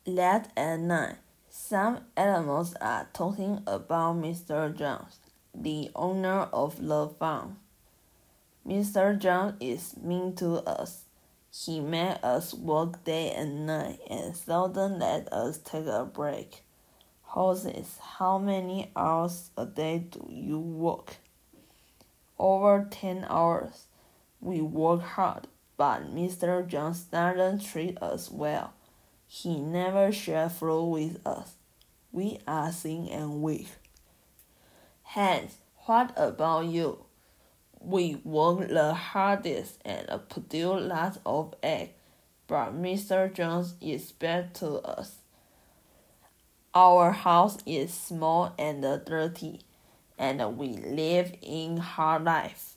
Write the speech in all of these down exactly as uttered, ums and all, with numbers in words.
Late at night, some animals are talking about Mister Jones, the owner of the farm. Mister Jones is mean to us. He made us work day and night and seldom let us take a break. Horses, how many hours a day do you work? Over ten hours. We work hard, but Mister Jones doesn't treat us well. He never shares food with us. We are thin and weak. Hans, what about you? We work the hardest and produce lots of eggs, but Mister Jones is bad to us. Our house is small and dirty, and we live in hard life.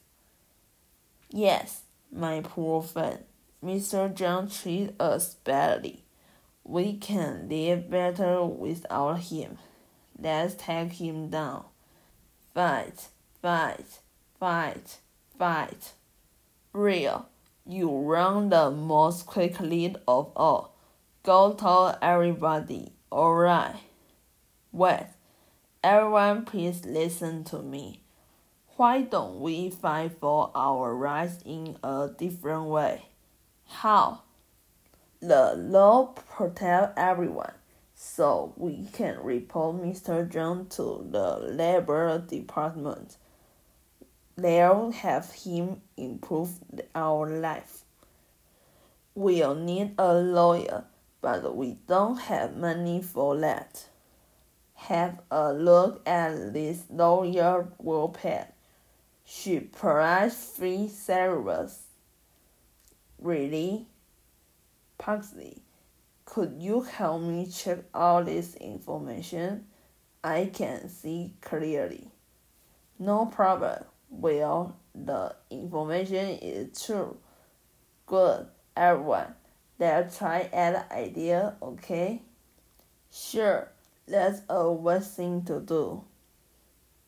Yes, my poor friend, Mister Jones treats us badly. We can live better without him. Let's take him down. Fight, fight, fight, fight. Real, you run the most quickly of all. Go tell everybody, alright? Wait, everyone please listen to me. Why don't we fight for our rights in a different way? How? The law protects everyone, so we can report Mister Jones to the Labor Department. They'll have him improve our life. We'll need a lawyer, but we don't have money for that. Have a look at this lawyer webpage. She provides free service. Really? Pugsley, could you help me check all this information? I can see clearly. No problem. Well, the information is true. Good, everyone. Let's try an idea, okay? Sure, that's a wise thing to do.